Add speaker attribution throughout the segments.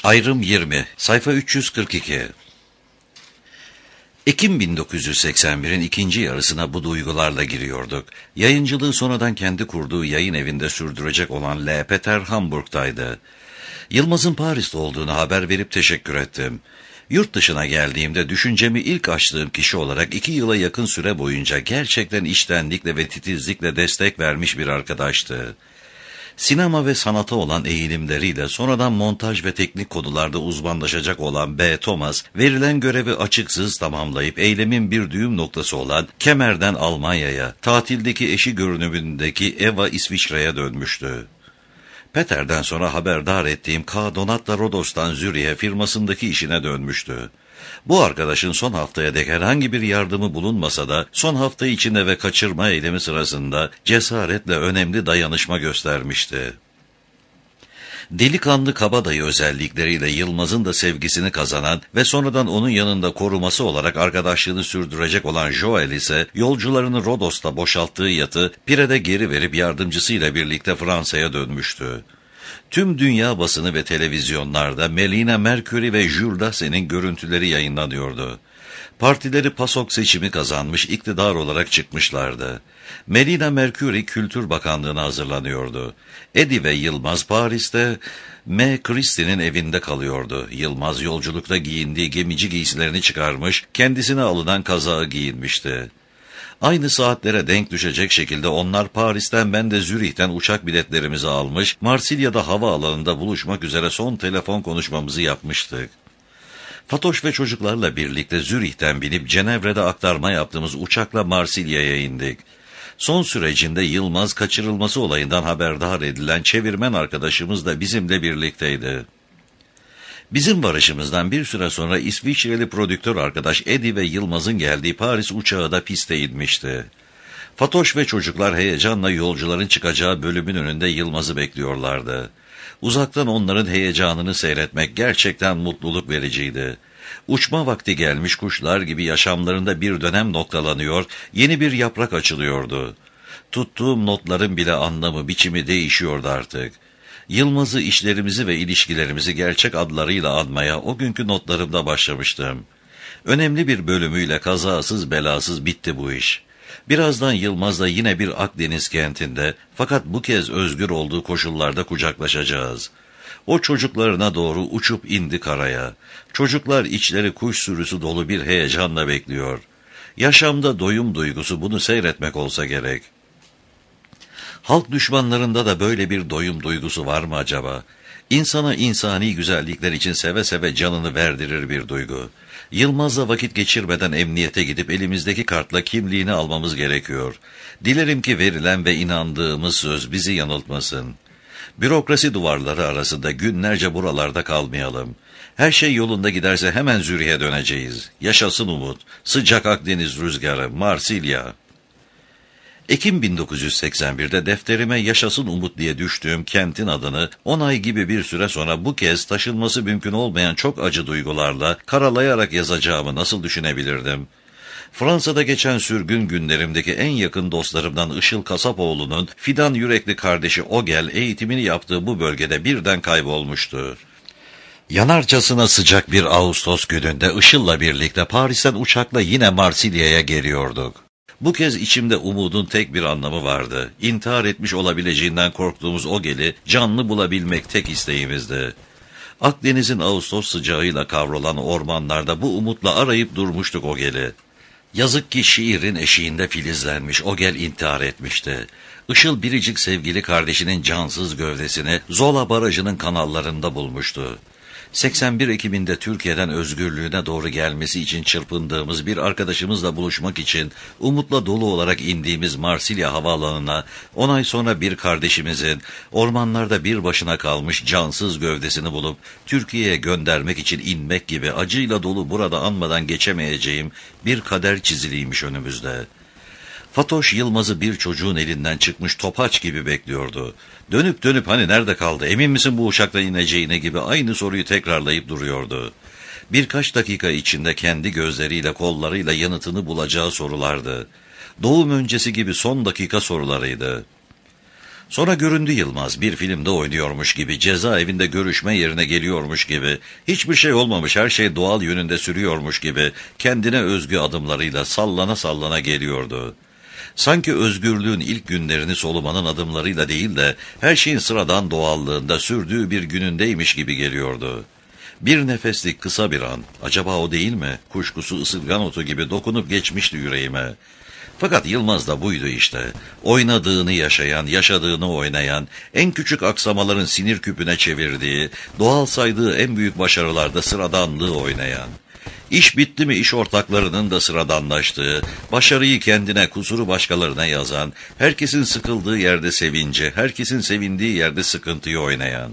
Speaker 1: Ayrım 20, sayfa 342. Ekim 1981'in ikinci yarısına bu duygularla giriyorduk. Yayıncılığı sonradan kendi kurduğu yayın evinde sürdürecek olan L. Peter Hamburg'daydı. Yılmaz'ın Paris'te olduğunu haber verip teşekkür ettim. Yurt dışına geldiğimde düşüncemi ilk açtığım kişi olarak 2 yıla yakın süre boyunca gerçekten içtenlikle ve titizlikle destek vermiş bir arkadaştı. Sinema ve sanata olan eğilimleriyle sonradan montaj ve teknik konularda uzmanlaşacak olan B. Thomas, verilen görevi açıksız tamamlayıp eylemin bir düğüm noktası olan Kemer'den Almanya'ya, tatildeki eşi görünümündeki Eva İsviçre'ye dönmüştü. Peter'den sonra haberdar ettiğim K. Donatla Rodos'tan Zürih'e firmasındaki işine dönmüştü. Bu arkadaşın son haftaya dek herhangi bir yardımı bulunmasa da son hafta içinde ve kaçırma eylemi sırasında cesaretle önemli dayanışma göstermişti. Delikanlı kabadayı özellikleriyle Yılmaz'ın da sevgisini kazanan ve sonradan onun yanında koruması olarak arkadaşlığını sürdürecek olan Joel ise yolcularını Rodos'ta boşalttığı yatı Pire'de geri verip yardımcısıyla birlikte Fransa'ya dönmüştü. Tüm dünya basını ve televizyonlarda Melina Mercury ve Jules Dassin'in görüntüleri yayınlanıyordu. Partileri PASOK seçimi kazanmış, iktidar olarak çıkmışlardı. Melina Mercury Kültür Bakanlığı'na hazırlanıyordu. Eddie ve Yılmaz Paris'te M. Christie'nin evinde kalıyordu. Yılmaz yolculukta giyindiği gemici giysilerini çıkarmış, kendisine alınan kazağı giyinmişti. Aynı saatlere denk düşecek şekilde onlar Paris'ten, ben de Zürih'ten uçak biletlerimizi almış, Marsilya'da havaalanında buluşmak üzere son telefon konuşmamızı yapmıştık. Fatoş ve çocuklarla birlikte Zürih'ten binip Cenevre'de aktarma yaptığımız uçakla Marsilya'ya indik. Son sürecinde Yılmaz kaçırılması olayından haberdar edilen çevirmen arkadaşımız da bizimle birlikteydi. Bizim varışımızdan bir süre sonra İsviçreli prodüktör arkadaş Eddie ve Yılmaz'ın geldiği Paris uçağı da piste inmişti. Fatoş ve çocuklar heyecanla yolcuların çıkacağı bölümün önünde Yılmaz'ı bekliyorlardı. Uzaktan onların heyecanını seyretmek gerçekten mutluluk vericiydi. Uçma vakti gelmiş kuşlar gibi yaşamlarında bir dönem noktalanıyor, yeni bir yaprak açılıyordu. Tuttuğum notların bile anlamı, biçimi değişiyordu artık. Yılmaz'ı, işlerimizi ve ilişkilerimizi gerçek adlarıyla anmaya o günkü notlarımda başlamıştım. Önemli bir bölümüyle kazasız belasız bitti bu iş. Birazdan Yılmaz'la yine bir Akdeniz kentinde, fakat bu kez özgür olduğu koşullarda kucaklaşacağız. O çocuklarına doğru uçup indi karaya. Çocuklar içleri kuş sürüsü dolu bir heyecanla bekliyor. Yaşamda doyum duygusu bunu seyretmek olsa gerek. Halk düşmanlarında da böyle bir doyum duygusu var mı acaba? İnsana insani güzellikler için seve seve canını verdirir bir duygu. Yılmaz'la vakit geçirmeden emniyete gidip elimizdeki kartla kimliğini almamız gerekiyor. Dilerim ki verilen ve inandığımız söz bizi yanıltmasın. Bürokrasi duvarları arasında günlerce buralarda kalmayalım. Her şey yolunda giderse hemen Zürih'e döneceğiz. Yaşasın umut, sıcak Akdeniz rüzgarı, Marsilya. Ekim 1981'de defterime Yaşasın Umut diye düştüğüm kentin adını 10 ay gibi bir süre sonra bu kez taşınması mümkün olmayan çok acı duygularla karalayarak yazacağımı nasıl düşünebilirdim? Fransa'da geçen sürgün günlerimdeki en yakın dostlarımdan Işıl Kasapoğlu'nun fidan yürekli kardeşi Ogel eğitimini yaptığı bu bölgede birden kaybolmuştu. Yanarcasına sıcak bir Ağustos gününde Işıl'la birlikte Paris'ten uçakla yine Marsilya'ya geliyorduk. Bu kez içimde umudun tek bir anlamı vardı. İntihar etmiş olabileceğinden korktuğumuz Ogel'i canlı bulabilmek tek isteğimizdi. Akdeniz'in Ağustos sıcağıyla kavrulan ormanlarda bu umutla arayıp durmuştuk Ogel'i. Yazık ki şiirin eşiğinde filizlenmiş Ogel intihar etmişti. Işıl biricik sevgili kardeşinin cansız gövdesini Zola Barajı'nın kanallarında bulmuştu. 81 Ekim'inde Türkiye'den özgürlüğüne doğru gelmesi için çırpındığımız bir arkadaşımızla buluşmak için umutla dolu olarak indiğimiz Marsilya havaalanına 10 ay sonra bir kardeşimizin ormanlarda bir başına kalmış cansız gövdesini bulup Türkiye'ye göndermek için inmek gibi acıyla dolu burada anmadan geçemeyeceğim bir kader çiziliymiş önümüzde. Fatoş Yılmaz'ı bir çocuğun elinden çıkmış topaç gibi bekliyordu. Dönüp dönüp hani nerede kaldı, emin misin bu uçakla ineceğine gibi aynı soruyu tekrarlayıp duruyordu. Birkaç dakika içinde kendi gözleriyle kollarıyla yanıtını bulacağı sorulardı. Doğum öncesi gibi son dakika sorularıydı. Sonra göründü Yılmaz, bir filmde oynuyormuş gibi, cezaevinde görüşme yerine geliyormuş gibi, hiçbir şey olmamış, her şey doğal yönünde sürüyormuş gibi, kendine özgü adımlarıyla sallana sallana geliyordu. Sanki özgürlüğün ilk günlerini solumanın adımlarıyla değil de, her şeyin sıradan doğallığında sürdüğü bir günündeymiş gibi geliyordu. Bir nefeslik kısa bir an, acaba o değil mi? Kuşkusu ısırgan otu gibi dokunup geçmişti yüreğime. Fakat Yılmaz da buydu işte. Oynadığını yaşayan, yaşadığını oynayan, en küçük aksamaların sinir küpüne çevirdiği, doğal saydığı en büyük başarılarda sıradanlığı oynayan. İş bitti mi iş ortaklarının da sıradanlaştığı, başarıyı kendine, kusuru başkalarına yazan, herkesin sıkıldığı yerde sevinci, herkesin sevindiği yerde sıkıntıyı oynayan.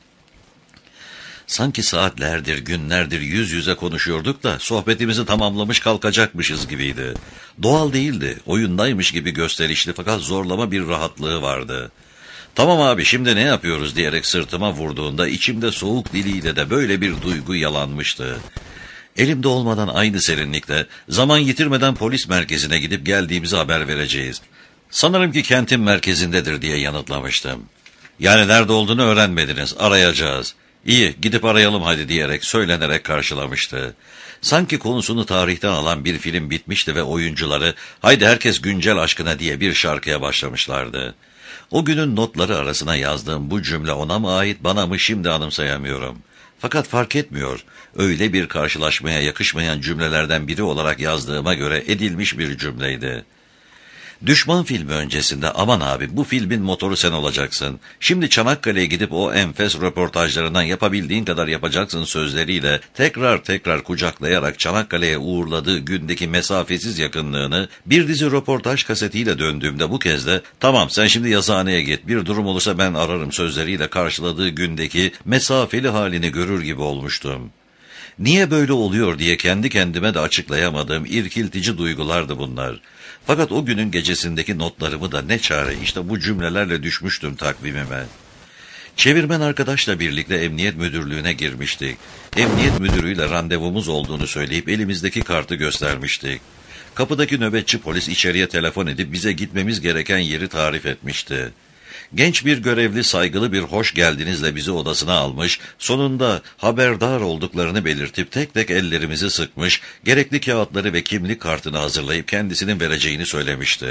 Speaker 1: Sanki saatlerdir, günlerdir yüz yüze konuşuyorduk da sohbetimizi tamamlamış kalkacakmışız gibiydi. Doğal değildi, oyundaymış gibi gösterişli fakat zorlama bir rahatlığı vardı. "Tamam abi, şimdi ne yapıyoruz?" diyerek sırtıma vurduğunda içimde soğuk diliyle de böyle bir duygu yalanmıştı. Elimde olmadan aynı serinlikte, zaman yitirmeden polis merkezine gidip geldiğimizi haber vereceğiz. "Sanırım ki kentin merkezindedir," diye yanıtlamıştım. "Yani nerede olduğunu öğrenmediniz, arayacağız." "İyi, gidip arayalım hadi," diyerek söylenerek karşılamıştı. Sanki konusunu tarihten alan bir film bitmişti ve oyuncuları "Haydi herkes güncel aşkına" diye bir şarkıya başlamışlardı. O günün notları arasına yazdığım bu cümle ona mı ait, bana mı, şimdi anımsayamıyorum. Fakat fark etmiyor, öyle bir karşılaşmaya yakışmayan cümlelerden biri olarak yazdığıma göre edilmiş bir cümleydi. Düşman filmi öncesinde "Aman abi, bu filmin motoru sen olacaksın. Şimdi Çanakkale'ye gidip o enfes röportajlarından yapabildiğin kadar yapacaksın" sözleriyle tekrar tekrar kucaklayarak Çanakkale'ye uğurladığı gündeki mesafesiz yakınlığını bir dizi röportaj kasetiyle döndüğümde bu kez de "Tamam, sen şimdi yazıhaneye git, bir durum olursa ben ararım" sözleriyle karşıladığı gündeki mesafeli halini görür gibi olmuştum. Niye böyle oluyor diye kendi kendime de açıklayamadığım irkiltici duygulardı bunlar. Fakat o günün gecesindeki notlarımı da ne çare işte bu cümlelerle düşmüştüm takvimime. Çevirmen arkadaşla birlikte emniyet müdürlüğüne girmiştik. Emniyet müdürüyle randevumuz olduğunu söyleyip elimizdeki kartı göstermiştik. Kapıdaki nöbetçi polis içeriye telefon edip bize gitmemiz gereken yeri tarif etmişti. Genç bir görevli saygılı bir "hoş geldinizle" bizi odasına almış, sonunda haberdar olduklarını belirtip tek tek ellerimizi sıkmış, gerekli kağıtları ve kimlik kartını hazırlayıp kendisinin vereceğini söylemişti.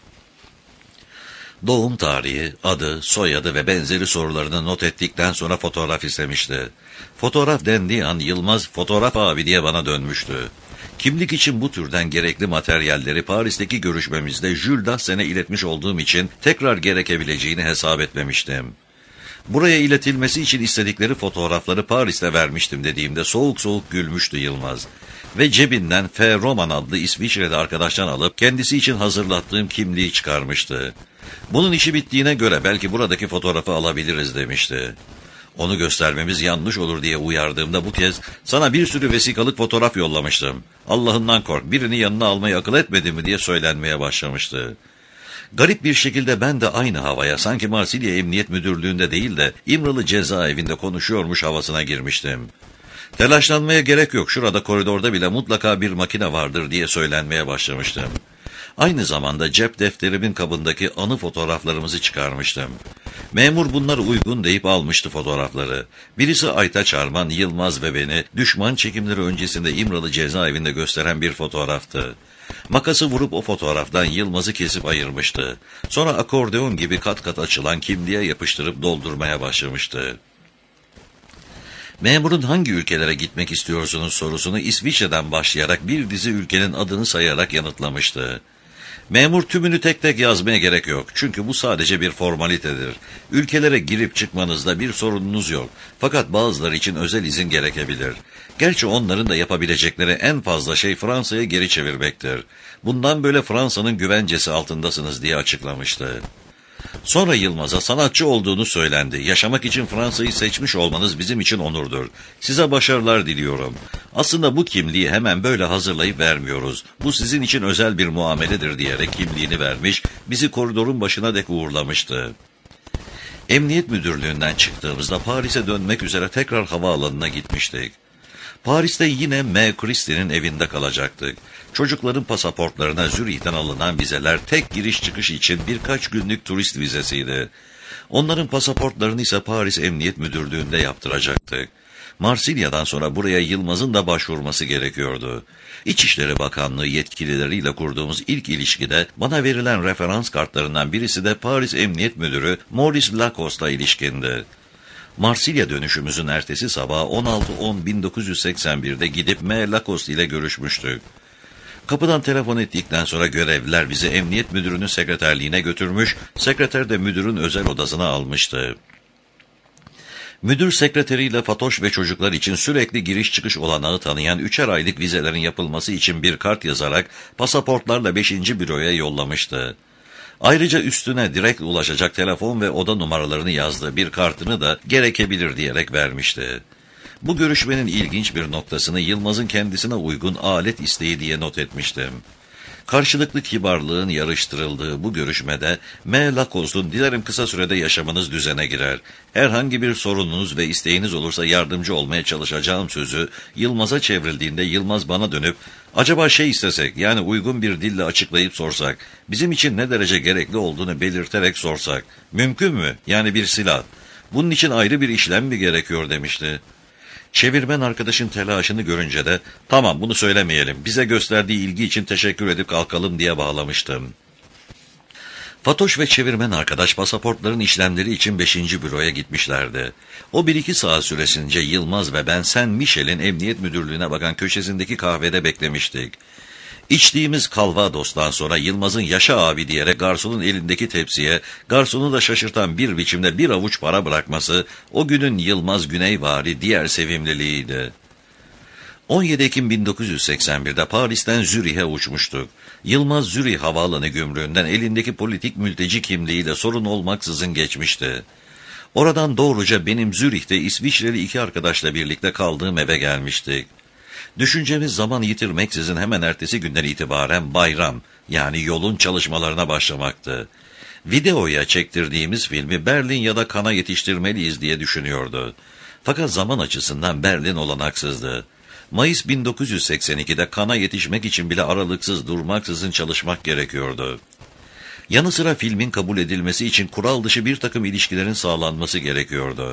Speaker 1: Doğum tarihi, adı, soyadı ve benzeri sorularını not ettikten sonra fotoğraf istemişti. Fotoğraf dendiği an Yılmaz "Fotoğraf abi" diye bana dönmüştü. Kimlik için bu türden gerekli materyalleri Paris'teki görüşmemizde Jules Dassen'e iletmiş olduğum için tekrar gerekebileceğini hesap etmemiştim. Buraya iletilmesi için istedikleri fotoğrafları Paris'te vermiştim dediğimde soğuk soğuk gülmüştü Yılmaz. Ve cebinden F. Roman adlı İsviçre'de arkadaştan alıp kendisi için hazırlattığım kimliği çıkarmıştı. "Bunun işi bittiğine göre belki buradaki fotoğrafı alabiliriz" demişti. Onu göstermemiz yanlış olur diye uyardığımda bu kez "Sana bir sürü vesikalık fotoğraf yollamıştım. Allah'ından kork, birini yanına almayı akıl etmedin mi?" diye söylenmeye başlamıştı. Garip bir şekilde ben de aynı havaya, sanki Marsilya Emniyet Müdürlüğü'nde değil de İmralı cezaevinde konuşuyormuş havasına girmiştim. "Telaşlanmaya gerek yok, şurada koridorda bile mutlaka bir makine vardır" diye söylenmeye başlamıştım. Aynı zamanda cep defterimin kabındaki anı fotoğraflarımızı çıkarmıştım. Memur bunlar uygun deyip almıştı fotoğrafları. Birisi Aytaç Arman, Yılmaz ve beni düşman çekimleri öncesinde İmralı cezaevinde gösteren bir fotoğraftı. Makası vurup o fotoğraftan Yılmaz'ı kesip ayırmıştı. Sonra akordeon gibi kat kat açılan kimliğe yapıştırıp doldurmaya başlamıştı. Memurun "Hangi ülkelere gitmek istiyorsunuz?" sorusunu İsviçre'den başlayarak bir dizi ülkenin adını sayarak yanıtlamıştı. Memur "Tümünü tek tek yazmaya gerek yok. Çünkü bu sadece bir formalitedir. Ülkelere girip çıkmanızda bir sorununuz yok. Fakat bazıları için özel izin gerekebilir. Gerçi onların da yapabilecekleri en fazla şey Fransa'ya geri çevirmektir. Bundan böyle Fransa'nın güvencesi altındasınız" diye açıklamıştı. Sonra Yılmaz'a sanatçı olduğunu söylendi. "Yaşamak için Fransa'yı seçmiş olmanız bizim için onurdur. Size başarılar diliyorum. Aslında bu kimliği hemen böyle hazırlayıp vermiyoruz. Bu sizin için özel bir muameledir" diyerek kimliğini vermiş, bizi koridorun başına dek uğurlamıştı. Emniyet Müdürlüğü'nden çıktığımızda Paris'e dönmek üzere tekrar havaalanına gitmiştik. Paris'te yine M. Christie'nin evinde kalacaktık. Çocukların pasaportlarına Zürih'ten alınan vizeler tek giriş çıkış için birkaç günlük turist vizesiydi. Onların pasaportlarını ise Paris Emniyet Müdürlüğü'nde yaptıracaktık. Marsilya'dan sonra buraya Yılmaz'ın da başvurması gerekiyordu. İçişleri Bakanlığı yetkilileriyle kurduğumuz ilk ilişkide bana verilen referans kartlarından birisi de Paris Emniyet Müdürü Maurice Lacoste'a ilişkindi. Marsilya dönüşümüzün ertesi sabahı 16.10.1981'de gidip M. Lacoste ile görüşmüştük. Kapıdan telefon ettikten sonra görevliler bizi emniyet müdürünün sekreterliğine götürmüş, sekreter de müdürün özel odasına almıştı. Müdür sekreteriyle Fatoş ve çocuklar için sürekli giriş çıkış olanağı tanıyan 3'er aylık vizelerin yapılması için bir kart yazarak pasaportlarla 5. büroya yollamıştı. Ayrıca üstüne direkt ulaşacak telefon ve oda numaralarını yazdığı bir kartını da gerekebilir diyerek vermişti. Bu görüşmenin ilginç bir noktasını Yılmaz'ın kendisine uygun alet isteği diye not etmiştim. Karşılıklı kibarlığın yarıştırıldığı bu görüşmede M. Lacoste'un "Dilerim kısa sürede yaşamınız düzene girer. Herhangi bir sorununuz ve isteğiniz olursa yardımcı olmaya çalışacağım" sözü Yılmaz'a çevrildiğinde Yılmaz bana dönüp "Acaba istesek, yani uygun bir dille açıklayıp sorsak, bizim için ne derece gerekli olduğunu belirterek sorsak, mümkün mü? Yani bir silah. Bunun için ayrı bir işlem mi gerekiyor?" demişti. Çevirmen arkadaşın telaşını görünce de "Tamam, bunu söylemeyelim, bize gösterdiği ilgi için teşekkür edip kalkalım" diye bağlamıştım. Fatoş ve çevirmen arkadaş pasaportların işlemleri için 5. büroya gitmişlerdi. O 1-2 saat süresince Yılmaz ve ben Saint Michel'in emniyet müdürlüğüne bakan köşesindeki kahvede beklemiştik. İçtiğimiz Calvados'tan sonra Yılmaz'ın "Yaşa abi" diyerek garsonun elindeki tepsiye, garsonu da şaşırtan bir biçimde bir avuç para bırakması, o günün Yılmaz Güneyvari diğer sevimliliğiydi. 17 Ekim 1981'de Paris'ten Zürih'e uçmuştuk. Yılmaz Zürih Havaalanı gümrüğünden elindeki politik mülteci kimliğiyle sorun olmaksızın geçmişti. Oradan doğruca benim Zürih'te İsviçreli 2 arkadaşla birlikte kaldığım eve gelmiştik. Düşüncemiz zaman yitirmeksizin hemen ertesi günden itibaren bayram, yani yolun çalışmalarına başlamaktı. Videoya çektirdiğimiz filmi Berlin ya da Cannes'a yetiştirmeliyiz diye düşünüyordu. Fakat zaman açısından Berlin olanaksızdı. Mayıs 1982'de Cannes'a yetişmek için bile aralıksız durmaksızın çalışmak gerekiyordu. Yanı sıra filmin kabul edilmesi için kural dışı bir takım ilişkilerin sağlanması gerekiyordu.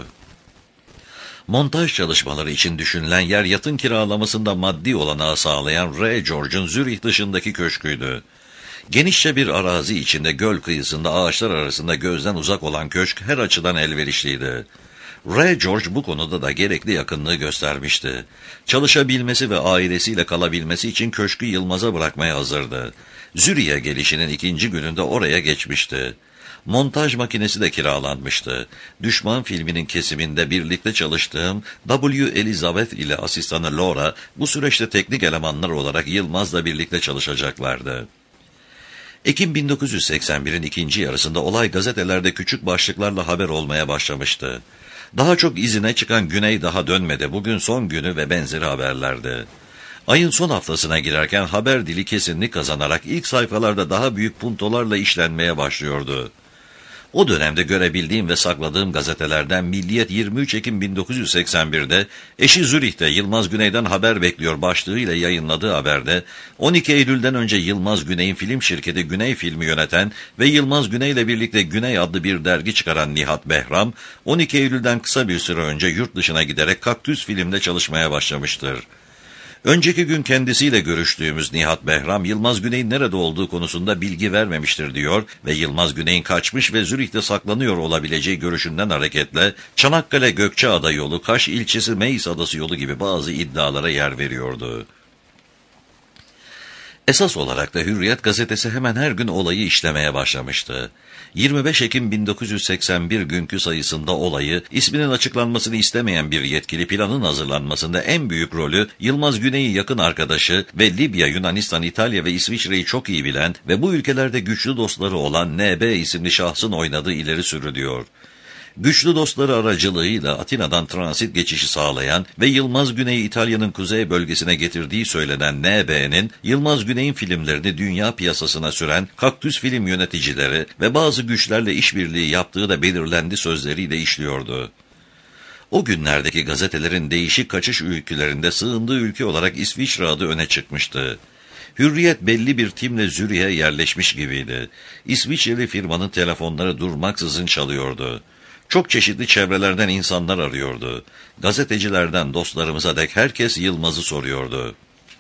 Speaker 1: Montaj çalışmaları için düşünülen yer yatın kiralamasında maddi olanağı sağlayan R. George'un Zürih dışındaki köşküydü. Genişçe bir arazi içinde göl kıyısında ağaçlar arasında gözden uzak olan köşk her açıdan elverişliydi. R. George bu konuda da gerekli yakınlığı göstermişti. Çalışabilmesi ve ailesiyle kalabilmesi için köşkü Yılmaz'a bırakmaya hazırdı. Zürih'e gelişinin 2. gününde oraya geçmişti. Montaj makinesi de kiralanmıştı. Düşman filminin kesiminde birlikte çalıştığım W. Elizabeth ile asistanı Laura bu süreçte teknik elemanlar olarak Yılmaz'la birlikte çalışacaklardı. Ekim 1981'in ikinci yarısında olay gazetelerde küçük başlıklarla haber olmaya başlamıştı. Daha çok izine çıkan Güney daha dönmedi, bugün son günü ve benzeri haberlerdi. Ayın son haftasına girerken haber dili kesinlik kazanarak ilk sayfalarda daha büyük puntolarla işlenmeye başlıyordu. O dönemde görebildiğim ve sakladığım gazetelerden Milliyet 23 Ekim 1981'de eşi Zürih'te Yılmaz Güney'den haber bekliyor başlığıyla yayınladığı haberde 12 Eylül'den önce Yılmaz Güney'in film şirketi Güney Film'i yöneten ve Yılmaz Güney ile birlikte Güney adlı bir dergi çıkaran Nihat Behram 12 Eylül'den kısa bir süre önce yurt dışına giderek Kaktüs Film'de çalışmaya başlamıştır. Önceki gün kendisiyle görüştüğümüz Nihat Behram, Yılmaz Güney'in nerede olduğu konusunda bilgi vermemiştir diyor ve Yılmaz Güney'in kaçmış ve Zürih'te saklanıyor olabileceği görüşünden hareketle Çanakkale-Gökçeada yolu, Kaş ilçesi Meis Adası yolu gibi bazı iddialara yer veriyordu. Esas olarak da Hürriyet gazetesi hemen her gün olayı işlemeye başlamıştı. 25 Ekim 1981 günkü sayısında olayı, isminin açıklanmasını istemeyen bir yetkili planın hazırlanmasında en büyük rolü Yılmaz Güney'in yakın arkadaşı ve Libya, Yunanistan, İtalya ve İsviçre'yi çok iyi bilen ve bu ülkelerde güçlü dostları olan N.B. isimli şahsın oynadığı ileri sürülüyor. Güçlü dostları aracılığıyla Atina'dan transit geçişi sağlayan ve Yılmaz Güney'i İtalya'nın kuzey bölgesine getirdiği söylenen N.B.'nin Yılmaz Güney'in filmlerini dünya piyasasına süren Kaktüs Film yöneticileri ve bazı güçlerle işbirliği yaptığı da belirlendi sözleriyle işliyordu. O günlerdeki gazetelerin değişik kaçış öykülerinde sığındığı ülke olarak İsviçre adı öne çıkmıştı. Hürriyet belli bir timle Zürih'e yerleşmiş gibiydi. İsviçreli firmanın telefonları durmaksızın çalıyordu. Çok çeşitli çevrelerden insanlar arıyordu. Gazetecilerden dostlarımıza dek herkes Yılmaz'ı soruyordu.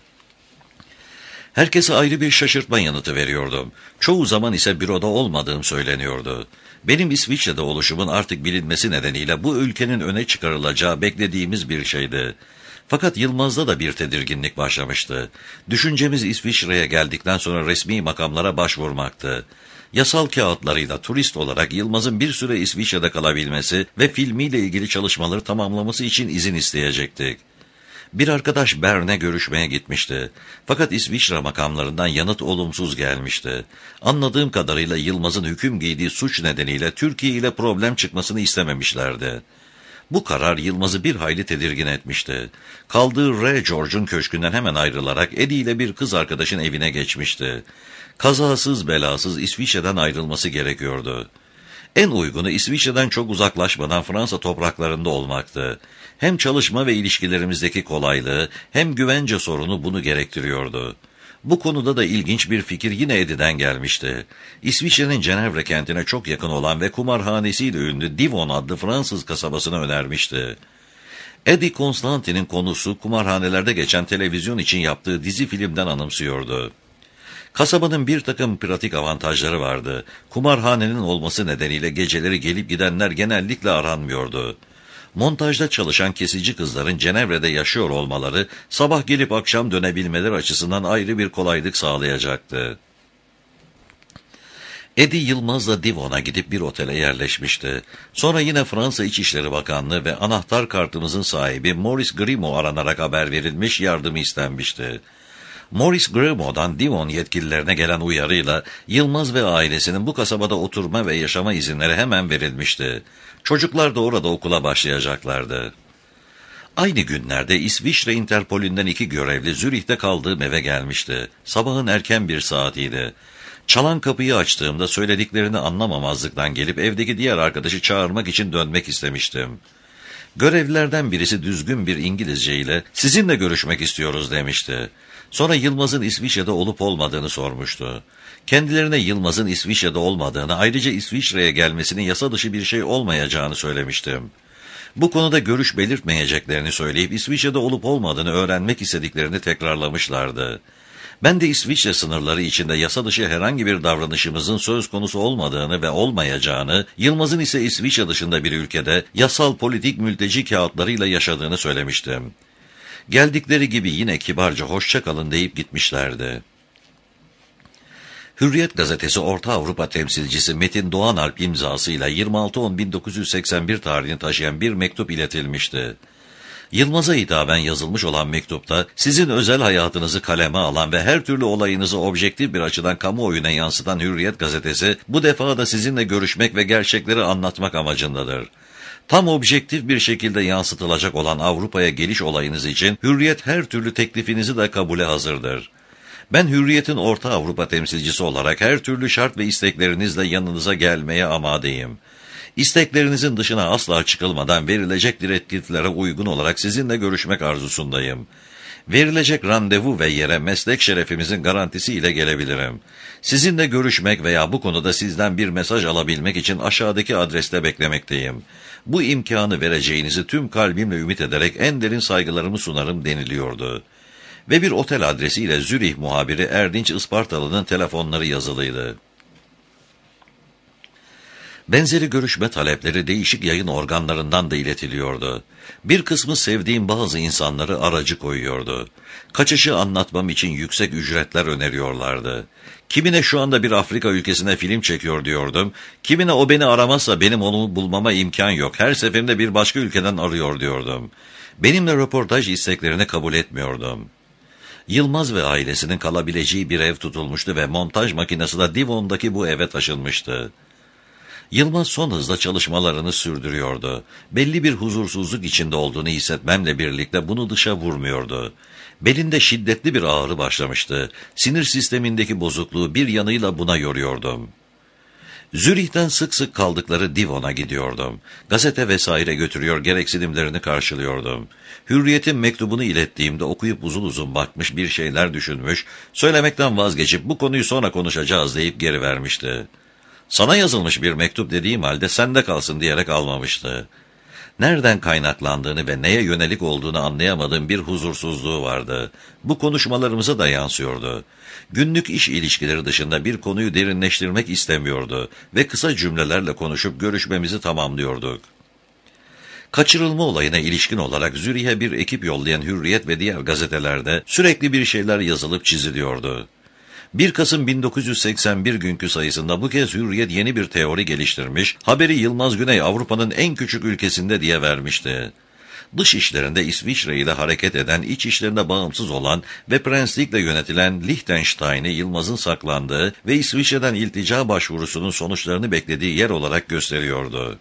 Speaker 1: Herkese ayrı bir şaşırtma yanıtı veriyordum. Çoğu zaman ise büroda olmadığım söyleniyordu. Benim İsviçre'de oluşumun artık bilinmesi nedeniyle bu ülkenin öne çıkarılacağı beklediğimiz bir şeydi. Fakat Yılmaz'da da bir tedirginlik başlamıştı. Düşüncemiz İsviçre'ye geldikten sonra resmi makamlara başvurmaktı. Yasal kağıtlarıyla turist olarak Yılmaz'ın bir süre İsviçre'de kalabilmesi ve filmiyle ilgili çalışmaları tamamlaması için izin isteyecektik. Bir arkadaş Bern'e görüşmeye gitmişti. Fakat İsviçre makamlarından yanıt olumsuz gelmişti. Anladığım kadarıyla Yılmaz'ın hüküm giydiği suç nedeniyle Türkiye ile problem çıkmasını istememişlerdi. Bu karar Yılmaz'ı bir hayli tedirgin etmişti. Kaldığı R. George'un köşkünden hemen ayrılarak Eddie ile bir kız arkadaşın evine geçmişti. Kazasız belasız İsviçre'den ayrılması gerekiyordu. En uygunu İsviçre'den çok uzaklaşmadan Fransa topraklarında olmaktı. Hem çalışma ve ilişkilerimizdeki kolaylığı hem güvence sorunu bunu gerektiriyordu. Bu konuda da ilginç bir fikir yine Eddie'den gelmişti. İsviçre'nin Cenevre kentine çok yakın olan ve kumarhanesiyle ünlü Divon adlı Fransız kasabasını önermişti. Eddie Constantine'in konusu kumarhanelerde geçen televizyon için yaptığı dizi filmden anımsıyordu. Kasabanın bir takım pratik avantajları vardı. Kumarhanenin olması nedeniyle geceleri gelip gidenler genellikle aranmıyordu. Montajda çalışan kesici kızların Cenevre'de yaşıyor olmaları, sabah gelip akşam dönebilmeleri açısından ayrı bir kolaylık sağlayacaktı. Eddie Yılmaz'la Divon'a gidip bir otele yerleşmişti. Sonra yine Fransa İçişleri Bakanlığı ve anahtar kartımızın sahibi Maurice Grimaud aranarak haber verilmiş, yardımı istenmişti. Maurice Grimaud'dan Divon yetkililerine gelen uyarıyla Yılmaz ve ailesinin bu kasabada oturma ve yaşama izinleri hemen verilmişti. Çocuklar da orada okula başlayacaklardı. Aynı günlerde İsviçre Interpolünden 2 görevli Zürih'te kaldığım eve gelmişti. Sabahın erken bir saatiydi. Çalan kapıyı açtığımda söylediklerini anlamamazlıktan gelip evdeki diğer arkadaşı çağırmak için dönmek istemiştim. Görevlilerden birisi düzgün bir İngilizce ile "Sizinle görüşmek istiyoruz" demişti. Sonra Yılmaz'ın İsviçre'de olup olmadığını sormuştu. Kendilerine Yılmaz'ın İsviçre'de olmadığını, ayrıca İsviçre'ye gelmesinin yasa dışı bir şey olmayacağını söylemiştim. Bu konuda görüş belirtmeyeceklerini söyleyip İsviçre'de olup olmadığını öğrenmek istediklerini tekrarlamışlardı. Ben de İsviçre sınırları içinde yasa dışı herhangi bir davranışımızın söz konusu olmadığını ve olmayacağını, Yılmaz'ın ise İsviçre dışında bir ülkede yasal politik mülteci kağıtlarıyla yaşadığını söylemiştim. Geldikleri gibi yine kibarca hoşça kalın deyip gitmişlerdi. Hürriyet gazetesi Orta Avrupa temsilcisi Metin Doğanalp imzasıyla 26.10.1981 tarihini taşıyan bir mektup iletilmişti. Yılmaz'a hitaben yazılmış olan mektupta, sizin özel hayatınızı kaleme alan ve her türlü olayınızı objektif bir açıdan kamuoyuna yansıtan Hürriyet gazetesi, bu defa da sizinle görüşmek ve gerçekleri anlatmak amacındadır. Tam objektif bir şekilde yansıtılacak olan Avrupa'ya geliş olayınız için Hürriyet her türlü teklifinizi de kabule hazırdır. Ben Hürriyet'in Orta Avrupa temsilcisi olarak her türlü şart ve isteklerinizle yanınıza gelmeye amadeyim. İsteklerinizin dışına asla çıkılmadan verilecek direktiflere uygun olarak sizinle görüşmek arzusundayım. Verilecek randevu ve yere meslek şerefimizin garantisiyle gelebilirim. Sizinle görüşmek veya bu konuda sizden bir mesaj alabilmek için aşağıdaki adreste beklemekteyim. Bu imkanı vereceğinizi tüm kalbimle ümit ederek en derin saygılarımı sunarım deniliyordu. Ve bir otel adresiyle Zürih muhabiri Erdinç Ispartalı'nın telefonları yazılıydı. Benzeri görüşme talepleri değişik yayın organlarından da iletiliyordu. Bir kısmı sevdiğim bazı insanları aracı koyuyordu. Kaçışı anlatmam için yüksek ücretler öneriyorlardı. Kimine şu anda bir Afrika ülkesine film çekiyor diyordum. Kimine o beni aramazsa benim onu bulmama imkan yok. Her seferinde bir başka ülkeden arıyor diyordum. Benimle röportaj isteklerini kabul etmiyordum. Yılmaz ve ailesinin kalabileceği bir ev tutulmuştu ve montaj makinesi de Divon'daki bu eve taşınmıştı. Yılmaz son hızla çalışmalarını sürdürüyordu. Belli bir huzursuzluk içinde olduğunu hissetmemle birlikte bunu dışa vurmuyordu. Belinde şiddetli bir ağrı başlamıştı. Sinir sistemindeki bozukluğu bir yanıyla buna yoruyordum. Zürih'ten sık sık kaldıkları Divon'a gidiyordum. Gazete vesaire götürüyor, gereksinimlerini karşılıyordum. Hürriyet'in mektubunu ilettiğimde okuyup uzun uzun bakmış, bir şeyler düşünmüş, söylemekten vazgeçip bu konuyu sonra konuşacağız deyip geri vermişti. Sana yazılmış bir mektup dediğim halde sende kalsın diyerek almamıştı. Nereden kaynaklandığını ve neye yönelik olduğunu anlayamadığım bir huzursuzluğu vardı. Bu konuşmalarımıza da yansıyordu. Günlük iş ilişkileri dışında bir konuyu derinleştirmek istemiyordu ve kısa cümlelerle konuşup görüşmemizi tamamlıyorduk. Kaçırılma olayına ilişkin olarak Zürih'e bir ekip yollayan Hürriyet ve diğer gazetelerde sürekli bir şeyler yazılıp çiziliyordu. 1 Kasım 1981 günkü sayısında bu kez Hürriyet yeni bir teori geliştirmiş, haberi Yılmaz Güney Avrupa'nın en küçük ülkesinde diye vermişti. Dış işlerinde İsviçre ile hareket eden, iç işlerinde bağımsız olan ve prenslikle yönetilen Liechtenstein'i Yılmaz'ın saklandığı ve İsviçre'den iltica başvurusunun sonuçlarını beklediği yer olarak gösteriyordu.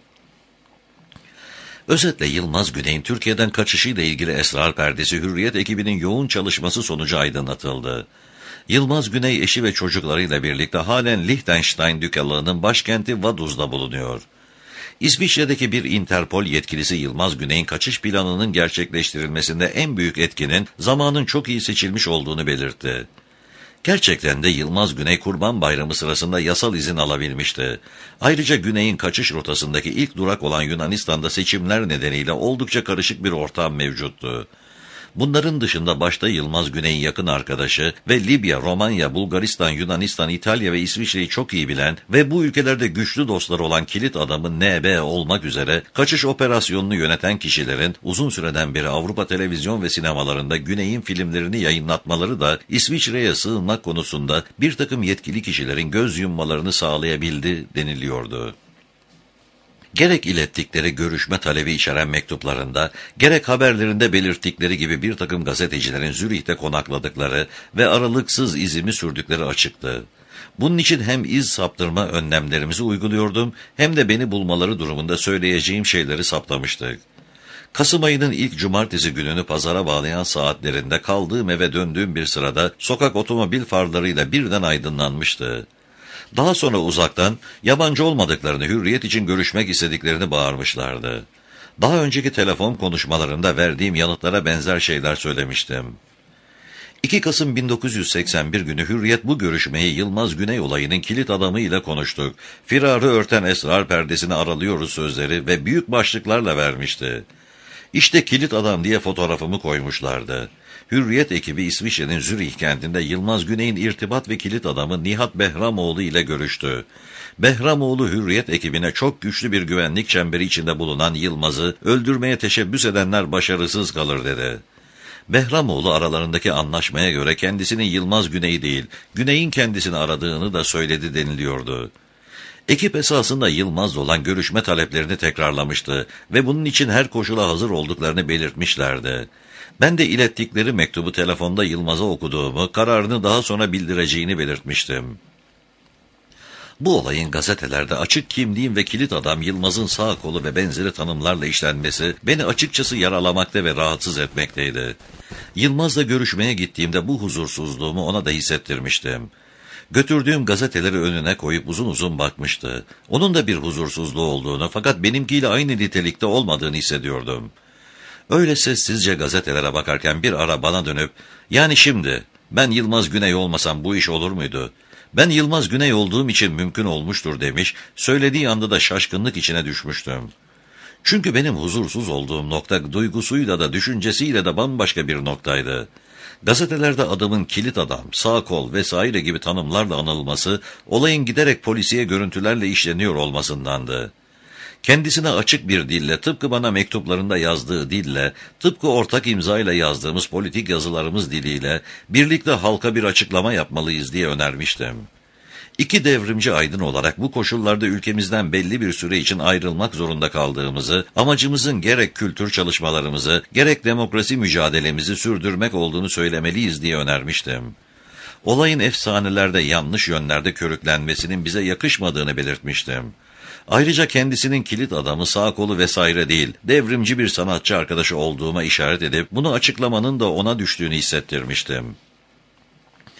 Speaker 1: Özetle Yılmaz Güney'in Türkiye'den kaçışıyla ilgili esrar perdesi Hürriyet ekibinin yoğun çalışması sonucu aydınlatıldı. Yılmaz Güney eşi ve çocuklarıyla birlikte halen Liechtenstein Dükalığı'nın başkenti Vaduz'da bulunuyor. İsviçre'deki bir Interpol yetkilisi Yılmaz Güney'in kaçış planının gerçekleştirilmesinde en büyük etkinin zamanın çok iyi seçilmiş olduğunu belirtti. Gerçekten de Yılmaz Güney Kurban Bayramı sırasında yasal izin alabilmişti. Ayrıca Güney'in kaçış rotasındaki ilk durak olan Yunanistan'da seçimler nedeniyle oldukça karışık bir ortam mevcuttu. Bunların dışında başta Yılmaz Güney'in yakın arkadaşı ve Libya, Romanya, Bulgaristan, Yunanistan, İtalya ve İsviçre'yi çok iyi bilen ve bu ülkelerde güçlü dostları olan kilit adamı NB olmak üzere kaçış operasyonunu yöneten kişilerin uzun süreden beri Avrupa televizyon ve sinemalarında Güney'in filmlerini yayınlatmaları da İsviçre'ye sığınmak konusunda bir takım yetkili kişilerin göz yummalarını sağlayabildi deniliyordu. Gerek ilettikleri görüşme talebi içeren mektuplarında, gerek haberlerinde belirttikleri gibi bir takım gazetecilerin Zürih'te konakladıkları ve aralıksız izimi sürdükleri açıktı. Bunun için hem iz saptırma önlemlerimizi uyguluyordum, hem de beni bulmaları durumunda söyleyeceğim şeyleri saptamıştık. Kasım ayının ilk cumartesi gününü pazara bağlayan saatlerinde kaldığım eve döndüğüm bir sırada sokak otomobil farlarıyla birden aydınlanmıştı. Daha sonra uzaktan yabancı olmadıklarını, Hürriyet için görüşmek istediklerini bağırmışlardı. Daha önceki telefon konuşmalarında verdiğim yanıtlara benzer şeyler söylemiştim. 2 Kasım 1981 günü Hürriyet bu görüşmeyi Yılmaz Güney olayının kilit adamı ile konuştuk. Firarı örten esrar perdesini aralıyoruz sözleri ve büyük başlıklarla vermişti. İşte kilit adam diye fotoğrafımı koymuşlardı. Hürriyet ekibi İsviçre'nin Zürih kentinde Yılmaz Güney'in irtibat ve kilit adamı Nihat Behramoğlu ile görüştü. Behramoğlu Hürriyet ekibine çok güçlü bir güvenlik çemberi içinde bulunan Yılmaz'ı öldürmeye teşebbüs edenler başarısız kalır dedi. Behramoğlu aralarındaki anlaşmaya göre kendisinin Yılmaz Güney değil, Güney'in kendisini aradığını da söyledi deniliyordu. Ekip esasında Yılmaz'la olan görüşme taleplerini tekrarlamıştı ve bunun için her koşula hazır olduklarını belirtmişlerdi. Ben de ilettikleri mektubu telefonda Yılmaz'a okuduğumu, kararını daha sonra bildireceğini belirtmiştim. Bu olayın gazetelerde açık kimliğim ve kilit adam Yılmaz'ın sağ kolu ve benzeri tanımlarla işlenmesi beni açıkçası yaralamakta ve rahatsız etmekteydi. Yılmaz'la görüşmeye gittiğimde bu huzursuzluğumu ona da hissettirmiştim. Götürdüğüm gazeteleri önüne koyup uzun uzun bakmıştı. Onun da bir huzursuzluğu olduğunu fakat benimkiyle aynı nitelikte olmadığını hissediyordum. Öyle sessizce gazetelere bakarken bir ara bana dönüp, "Yani şimdi ben Yılmaz Güney olmasam bu iş olur muydu? Ben Yılmaz Güney olduğum için mümkün olmuştur" demiş, söylediği anda da şaşkınlık içine düşmüştüm. Çünkü benim huzursuz olduğum nokta duygusuyla da düşüncesiyle de bambaşka bir noktaydı. Gazetelerde adamın kilit adam, sağ kol vesaire gibi tanımlarla anılması, olayın giderek polisiye görüntülerle işleniyor olmasındandı. Kendisine açık bir dille, tıpkı bana mektuplarında yazdığı dille, tıpkı ortak imzayla yazdığımız politik yazılarımız diliyle, birlikte halka bir açıklama yapmalıyız diye önermiştim. İki devrimci aydın olarak bu koşullarda ülkemizden belli bir süre için ayrılmak zorunda kaldığımızı, amacımızın gerek kültür çalışmalarımızı, gerek demokrasi mücadelemizi sürdürmek olduğunu söylemeliyiz diye önermiştim. Olayın efsanelerde yanlış yönlerde körüklenmesinin bize yakışmadığını belirtmiştim. Ayrıca kendisinin kilit adamı, sağ kolu vesaire değil, devrimci bir sanatçı arkadaşı olduğuma işaret edip bunu açıklamanın da ona düştüğünü hissettirmiştim.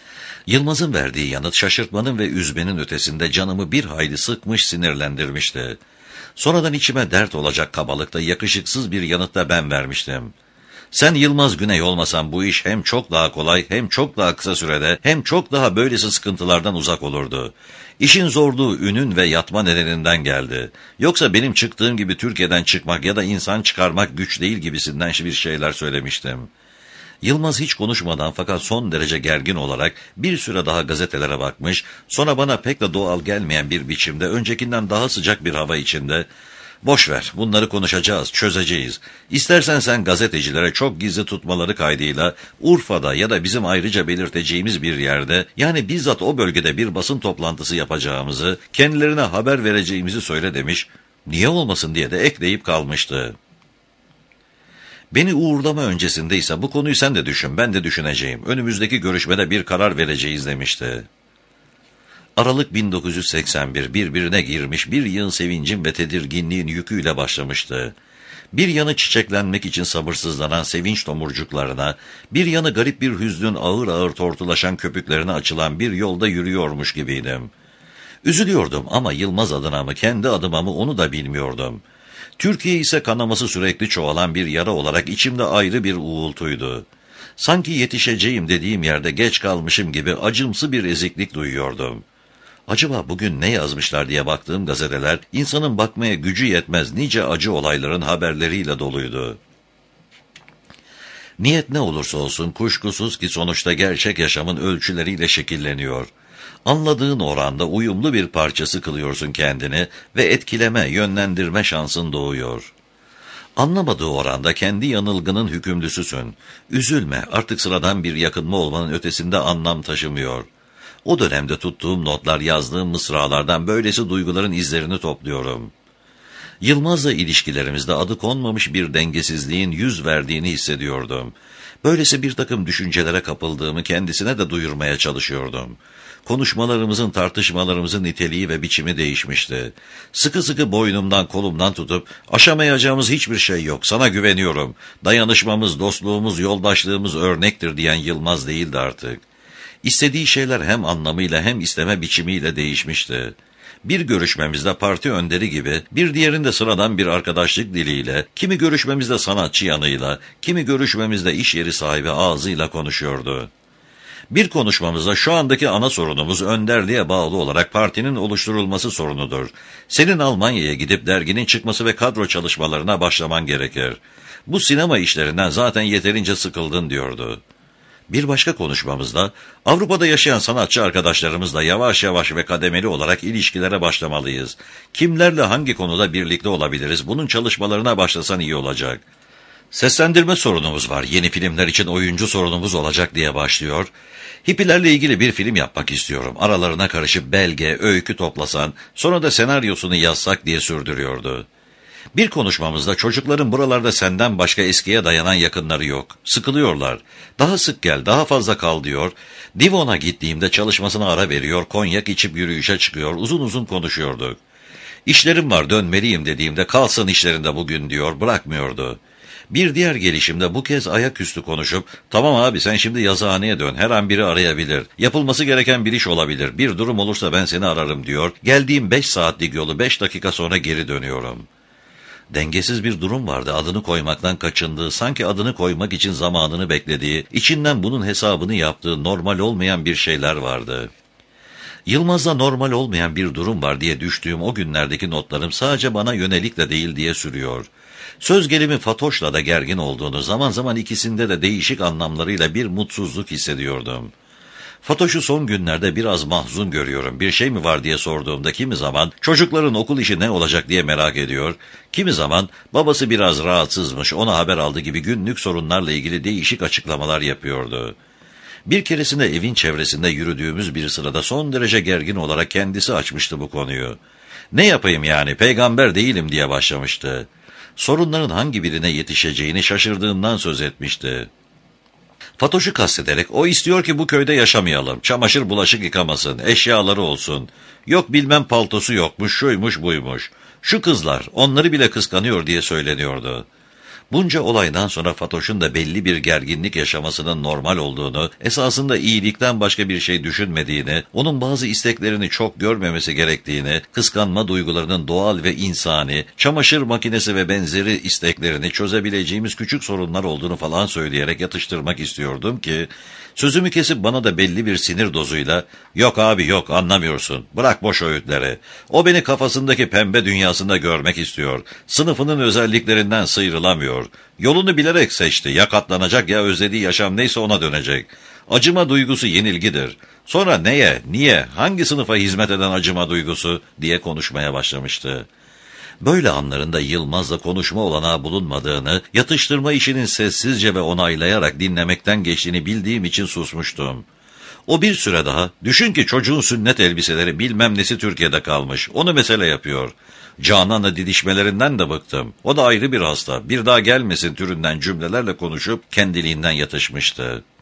Speaker 1: Yılmaz'ın verdiği yanıt şaşırtmanın ve üzmenin ötesinde canımı bir hayli sıkmış, sinirlendirmişti. Sonradan içime dert olacak kabalıkta yakışıksız bir yanıt da ben vermiştim. Sen Yılmaz Güney olmasan bu iş hem çok daha kolay, hem çok daha kısa sürede, hem çok daha böylesi sıkıntılardan uzak olurdu. İşin zorluğu ünün ve yatma nedeninden geldi. Yoksa benim çıktığım gibi Türkiye'den çıkmak ya da insan çıkarmak güç değil gibisinden bir şeyler söylemiştim. Yılmaz hiç konuşmadan fakat son derece gergin olarak bir süre daha gazetelere bakmış, sonra bana pek de doğal gelmeyen bir biçimde, öncekinden daha sıcak bir hava içinde, "Boş ver, bunları konuşacağız, çözeceğiz. İstersen sen gazetecilere çok gizli tutmaları kaydıyla Urfa'da ya da bizim ayrıca belirteceğimiz bir yerde, yani bizzat o bölgede bir basın toplantısı yapacağımızı, kendilerine haber vereceğimizi söyle" demiş, niye olmasın diye de ekleyip kalmıştı. Beni uğurlama öncesinde ise "Bu konuyu sen de düşün, ben de düşüneceğim. Önümüzdeki görüşmede bir karar vereceğiz" demişti. Aralık 1981 birbirine girmiş bir yığın sevincin ve tedirginliğin yüküyle başlamıştı. Bir yanı çiçeklenmek için sabırsızlanan sevinç tomurcuklarına, bir yanı garip bir hüznün ağır ağır tortulaşan köpüklerine açılan bir yolda yürüyormuş gibiydim. Üzülüyordum ama Yılmaz adına mı, kendi adıma mı onu da bilmiyordum. Türkiye ise kanaması sürekli çoğalan bir yara olarak içimde ayrı bir uğultuydu. Sanki yetişeceğim dediğim yerde geç kalmışım gibi acımsı bir eziklik duyuyordum. Acaba bugün ne yazmışlar diye baktığım gazeteler, insanın bakmaya gücü yetmez nice acı olayların haberleriyle doluydu. Niyet ne olursa olsun kuşkusuz ki sonuçta gerçek yaşamın ölçüleriyle şekilleniyor. Anladığın oranda uyumlu bir parçası kılıyorsun kendini ve etkileme, yönlendirme şansın doğuyor. Anlamadığı oranda kendi yanılgının hükümlüsüsün. Üzülme, artık sıradan bir yakınma olmanın ötesinde anlam taşımıyor. O dönemde tuttuğum notlar, yazdığım mısralardan böylesi duyguların izlerini topluyorum. Yılmaz'la ilişkilerimizde adı konmamış bir dengesizliğin yüz verdiğini hissediyordum. Böylesi bir takım düşüncelere kapıldığımı kendisine de duyurmaya çalışıyordum. Konuşmalarımızın, tartışmalarımızın niteliği ve biçimi değişmişti. Sıkı sıkı boynumdan, kolumdan tutup, "Aşamayacağımız hiçbir şey yok, sana güveniyorum. Dayanışmamız, dostluğumuz, yoldaşlığımız örnektir" diyen Yılmaz değildi artık. İstediği şeyler hem anlamıyla hem isteme biçimiyle değişmişti. Bir görüşmemizde parti önderi gibi, bir diğerinde sıradan bir arkadaşlık diliyle, kimi görüşmemizde sanatçı yanıyla, kimi görüşmemizde iş yeri sahibi ağzıyla konuşuyordu. Bir konuşmamızda "Şu andaki ana sorunumuz önderliğe bağlı olarak partinin oluşturulması sorunudur. Senin Almanya'ya gidip derginin çıkması ve kadro çalışmalarına başlaman gerekir. Bu sinema işlerinden zaten yeterince sıkıldın" diyordu. Bir başka konuşmamızda "Avrupa'da yaşayan sanatçı arkadaşlarımızla yavaş yavaş ve kademeli olarak ilişkilere başlamalıyız. Kimlerle hangi konuda birlikte olabiliriz? Bunun çalışmalarına başlasan iyi olacak. Seslendirme sorunumuz var. Yeni filmler için oyuncu sorunumuz olacak" diye başlıyor. "Hippilerle ilgili bir film yapmak istiyorum. Aralarına karışıp belge, öykü toplasan, sonra da senaryosunu yazsak" diye sürdürüyordu. Bir konuşmamızda "Çocukların buralarda senden başka eskiye dayanan yakınları yok. Sıkılıyorlar. Daha sık gel, daha fazla kal" diyor. Divon'a gittiğimde çalışmasına ara veriyor, konyak içip yürüyüşe çıkıyor, uzun uzun konuşuyorduk. "İşlerim var, dönmeliyim" dediğimde "Kalsın işlerinde bugün" diyor, bırakmıyordu. Bir diğer gelişimde bu kez ayaküstü konuşup "Tamam abi, sen şimdi yazıhaneye dön, her an biri arayabilir. Yapılması gereken bir iş olabilir. Bir durum olursa ben seni ararım" diyor. Geldiğim 5 saatlik yolu 5 dakika sonra geri dönüyorum. Dengesiz bir durum vardı, adını koymaktan kaçındığı, sanki adını koymak için zamanını beklediği, içinden bunun hesabını yaptığı normal olmayan bir şeyler vardı. Yılmaz'da normal olmayan bir durum var diye düştüğüm o günlerdeki notlarım sadece bana yönelik de değil diye sürüyor. Söz gelimi Fatoş'la da gergin olduğunu, zaman zaman ikisinde de değişik anlamlarıyla bir mutsuzluk hissediyordum. Fatoş'u son günlerde biraz mahzun görüyorum. Bir şey mi var diye sorduğumda kimi zaman çocukların okul işi ne olacak diye merak ediyor, kimi zaman babası biraz rahatsızmış, ona haber aldı gibi günlük sorunlarla ilgili değişik açıklamalar yapıyordu. Bir keresinde evin çevresinde yürüdüğümüz bir sırada son derece gergin olarak kendisi açmıştı bu konuyu. "Ne yapayım yani, peygamber değilim" diye başlamıştı. Sorunların hangi birine yetişeceğini şaşırdığından söz etmişti. Fatoş'u kastederek "O istiyor ki bu köyde yaşamayalım, çamaşır bulaşık yıkamasın, eşyaları olsun, yok bilmem paltosu yokmuş, şuymuş buymuş, şu kızlar onları bile kıskanıyor" diye söyleniyordu. Bunca olaydan sonra Fatoş'un da belli bir gerginlik yaşamasının normal olduğunu, esasında iyilikten başka bir şey düşünmediğini, onun bazı isteklerini çok görmemesi gerektiğini, kıskanma duygularının doğal ve insani, çamaşır makinesi ve benzeri isteklerini çözebileceğimiz küçük sorunlar olduğunu falan söyleyerek yatıştırmak istiyordum ki, sözümü kesip bana da belli bir sinir dozuyla, "Yok abi yok, anlamıyorsun, bırak boş öğütleri. O beni kafasındaki pembe dünyasında görmek istiyor. Sınıfının özelliklerinden sıyrılamıyor. Yolunu bilerek seçti. Ya katlanacak ya özlediği yaşam neyse ona dönecek. Acıma duygusu yenilgidir. Sonra neye, niye, hangi sınıfa hizmet eden acıma duygusu?" diye konuşmaya başlamıştı. Böyle anlarında Yılmaz'la konuşma olanağı bulunmadığını, yatıştırma işinin sessizce ve onaylayarak dinlemekten geçtiğini bildiğim için susmuştum. O bir süre daha, "Düşün ki çocuğun sünnet elbiseleri bilmem nesi Türkiye'de kalmış, onu mesele yapıyor. Canan'la didişmelerinden de bıktım. O da ayrı bir hasta, bir daha gelmesin" türünden cümlelerle konuşup kendiliğinden yatışmıştı.